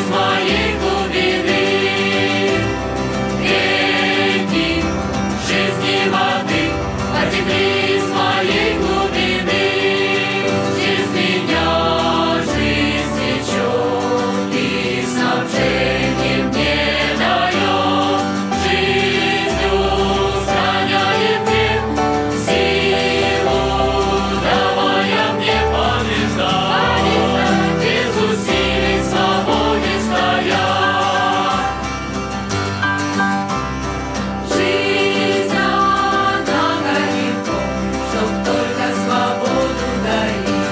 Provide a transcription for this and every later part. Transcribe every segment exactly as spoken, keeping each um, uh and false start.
из моей глубины. Реки жизни воды потекли из моей глубины. Через меня жизнь течет и снабжение мне дает. Жизнью устраняет грех, силу давая мне побеждать. Без усилий в свободе стоять. Жизнь она легко, чтоб только свободу дарить.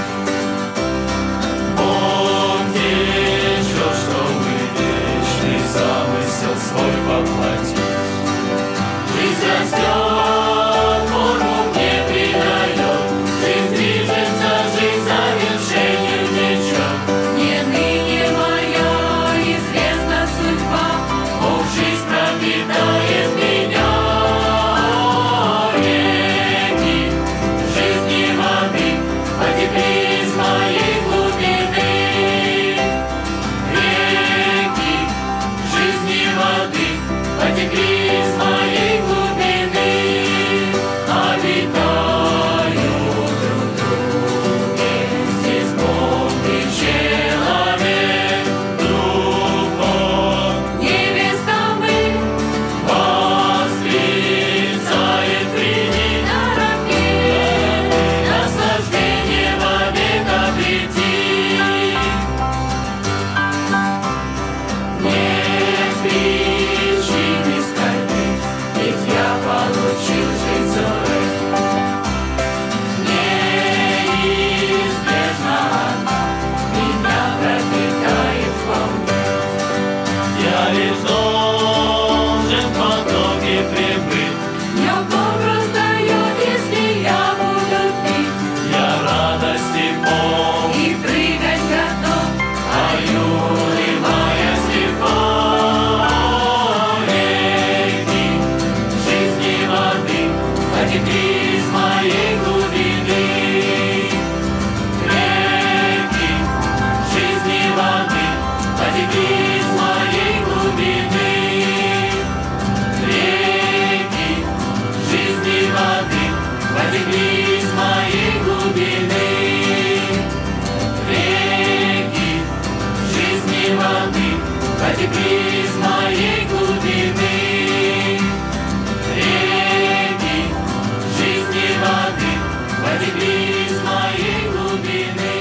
Бог течет, чтобы вечный замысел свой воплотить. Жизнь растет, форму мне придает. Жизнь движется, жизнь завершению течет. Не ныне моя известна судьба, Бог жизнь пропитает меня. Реки жизни воды потекли из моей глубины. Реки жизни воды потекли из моей глубины. Обитают друг в друге здесь Бог и человек. Друг Бог Невеста мы восклицает при ней. на рабе, наслаждение вовек обрети. Нет причины скорбеть, ведь я получил жизнь Зоры. Неизбежно она меня пропитает вполне. Я лишь должен в потоке прибыть. Днем Бог раздает, если я буду пить, Я радости полн, и прыгать готов, а юный моя слепой. реки жизни воды потекли из моей глубины. Реки жизни воды потекли из моей глубины. Реки жизни воды потекли из моей глубины. Реки жизни воды потекли из моей глубины. Реки жизни воды потекли из моей глубины.